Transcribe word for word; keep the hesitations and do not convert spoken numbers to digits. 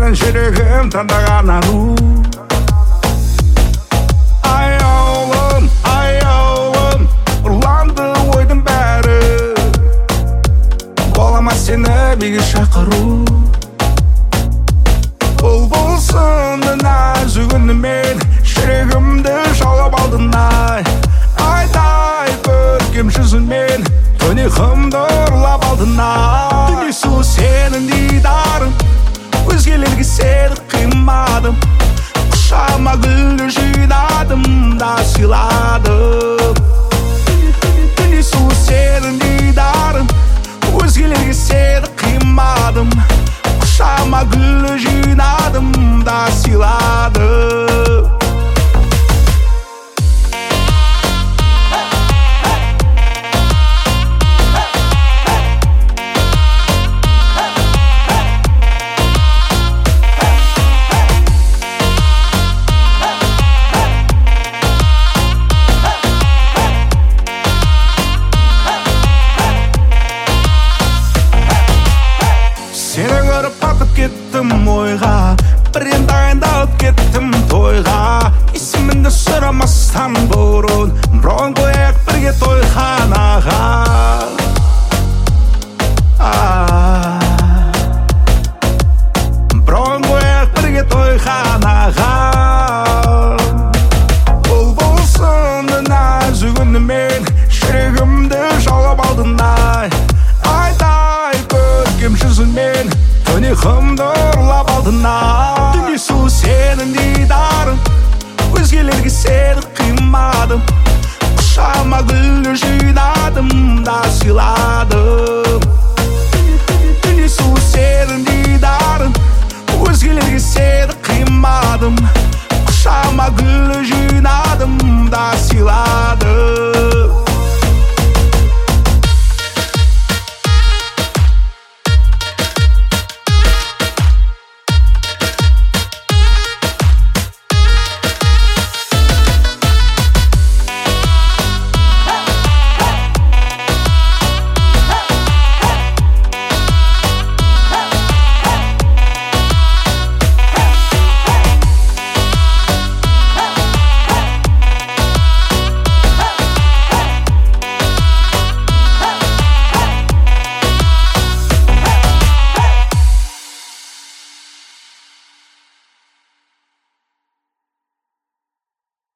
сенің жүрегім таңдаған ару. Аяулым, аяулым, ұрланды ойдың бәрі. Болама сені биге шақыру. Бұлбұлсынды нәзік үнімен жүрегімді жаулап алдың ай. Айдай көркем жүзіңмен тұнығымды ұрлап алдың ай. Дүние сұлу сенің дидарың, өзгелерге сені қимадым. Құшағыма гүлді жинадым да сыйладым. Дүние сұлу сенің дидарың, өзгелерге сені қимадым. Құшағыма гүлді жинадым да сыйладым. Сені көріп батып кеттім ойға, бірден дайындалып кеттім тойға. Есіміңді сұрамастан бұрын бұрын қояйық бірге тойханаға. Бұрын қояйық бірге тойханаға. Бұлбұлсынды нәзік үнімен жүрегімді жаулап алдың ай. Айдай көркем жүзіңмен тұнығымды ұрлап алдың ай. Дүние сұлу сенің дидарың, өзгелерге сені қимадым. Құшағыма гүлді жинадым да сыйладым. Дүние сұлу сенің дидарың,